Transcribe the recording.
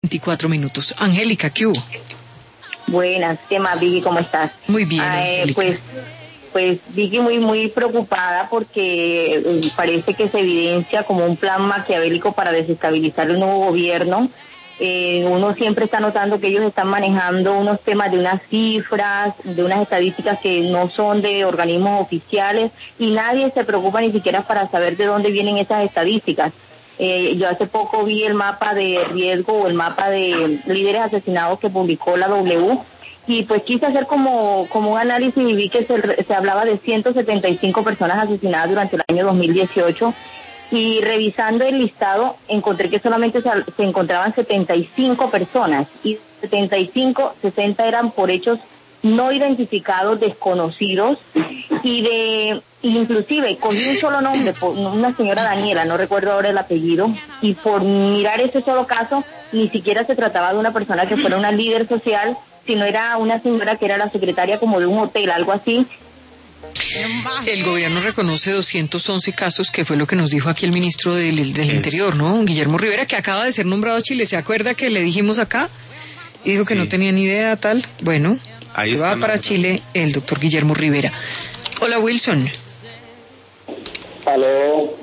24 minutos. Angélica, ¿qué hubo? Buenas, ¿qué más, Vicky? ¿Cómo estás? Muy bien, Pues Vicky, muy preocupada porque parece que se evidencia como un plan maquiavélico para desestabilizar el nuevo gobierno. Uno siempre está notando que ellos están manejando unos temas de unas cifras, de unas estadísticas que no son de organismos oficiales y nadie se preocupa ni siquiera para saber de dónde vienen esas estadísticas. Yo hace poco vi el mapa de riesgo o el mapa de líderes asesinados que publicó la W y pues quise hacer como un análisis y vi que se hablaba de 175 personas asesinadas durante el año 2018 y revisando el listado encontré que solamente se encontraban 75 personas y 60 eran por hechos no identificados, desconocidos y inclusive cogí un solo nombre, una señora Daniela, no recuerdo ahora el apellido, y por mirar ese solo caso, ni siquiera se trataba de una persona que fuera una líder social, sino era una señora que era la secretaria como de un hotel, algo así. El gobierno reconoce 211 casos, que fue lo que nos dijo aquí el ministro del Interior, ¿no? Guillermo Rivera, que acaba de ser nombrado a Chile. ¿Se acuerda que le dijimos acá? Y dijo que no tenía ni idea, tal. Bueno, ahí se va para Chile el doctor Guillermo Rivera. Hola, Wilson. Aló.